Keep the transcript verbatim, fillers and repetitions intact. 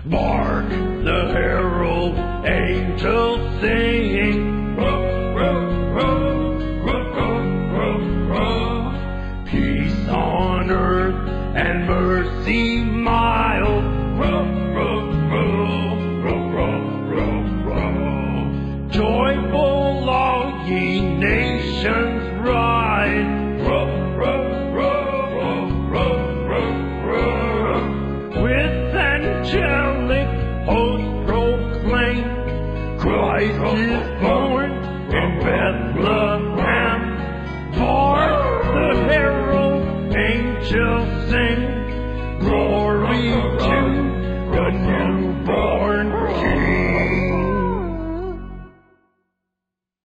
Bark, the herald angels singing. Ruh, ruh, ruh, ruh, ruh, ruh, ruh. Peace on earth and mercy mild.